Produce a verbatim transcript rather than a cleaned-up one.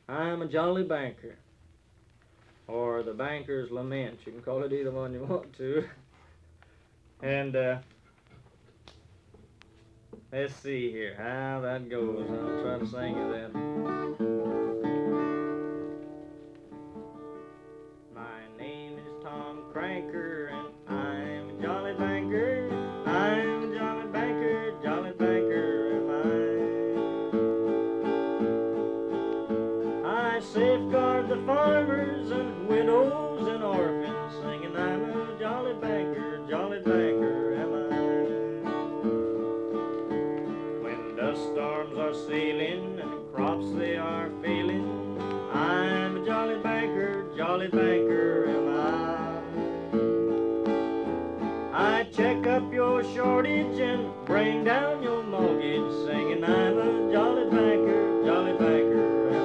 I'm a jolly banker, or the banker's lament. You can call it either one you want to. And uh, let's see here how that goes. I'll try to sing you that. My name is Tom Cranker, and I'm a jolly banker. I'm a jolly banker, jolly banker am I. I safeguard the farmers and widows and orphans, singing I'm a jolly banker, jolly banker am I. When dust storms are sailing and crops they are failing, I'm a jolly banker, jolly banker am I. I check up your shortage and bring down your mortgage, singing I'm a jolly banker,